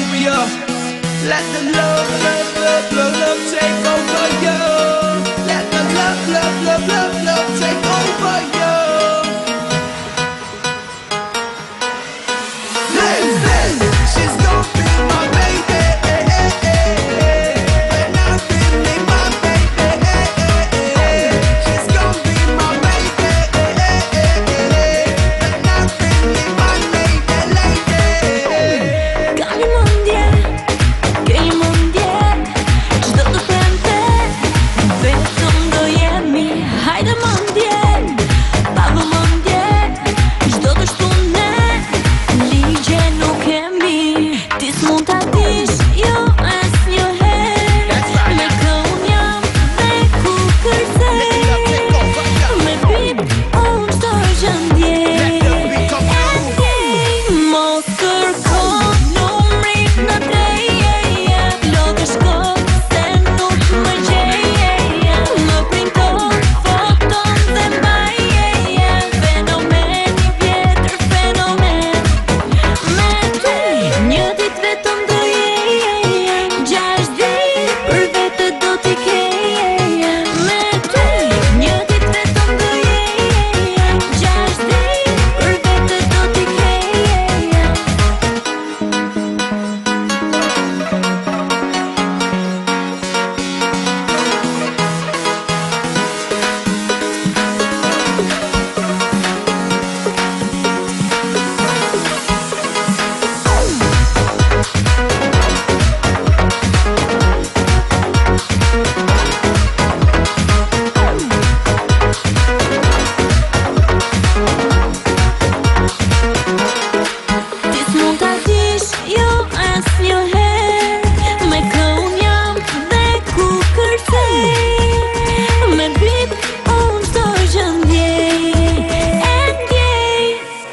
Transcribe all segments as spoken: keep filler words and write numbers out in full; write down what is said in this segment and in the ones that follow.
euphoria. Let the love, love, love, love, love take over you. Let the love, love, love, love, love take over you. Listen, she's gonna be my baby. When I really my baby. She's gonna be my baby. When I really my lady, lady. Gali mendje, kej mendje, çdo të premte, vetëm do jemi. Hajde mendje, pa vëmendje, çdo të shtunë, ligje nuk kemi. Ti s'mund ta dish, jo asnjëherë. Me këun jam dhe ku kërcej. Me pip, unë çdo gjë ndjej. Mos kërkon numrin në teje. Lodhesh kot se nuk më gjeje. Më printon foton dhe mbaje. Fenomen i vjetër, fenomen. Me ty një ditë vetëm do jeje. Gjashtë ditë për vete do t'i keje. Me ty një ditë vetëm do jeje. Gjashtë ditë për vete do t'i keje. Ti s'mund ta dish, jo asnjëherë. Me këun jam dhe ku kërcej. Me bip, unë çdo gjë ndjej. E ndjej.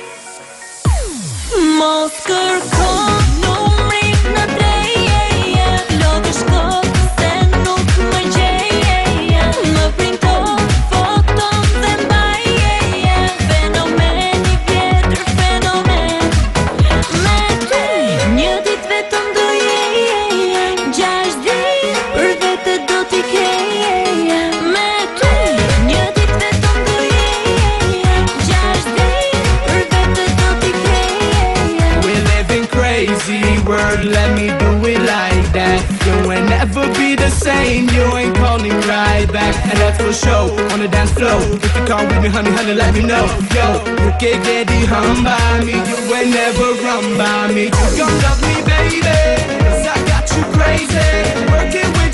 Mos kërkon numrin në teje. Lodhesh kot se nuk më gjeje. Më printon foton dhe mbaje. Fenomen i vjetër, fenomen. Me ty një ditë vetëm do jeje. Gjashtë ditë për vete do t'i keje. Me ty një ditë vetëm do jeje. Gjashtë ditë për vete do t'i keje. We're living crazy world, let me do it like that. You will never be the same, you ain't calling right back. And that's for sure, on the dance floor. If you can't with me, honey, honey, let me know. Yo, you can't get it hung by me, you will never run by me. You gon' love me, baby, 'cause I got you crazy. Working with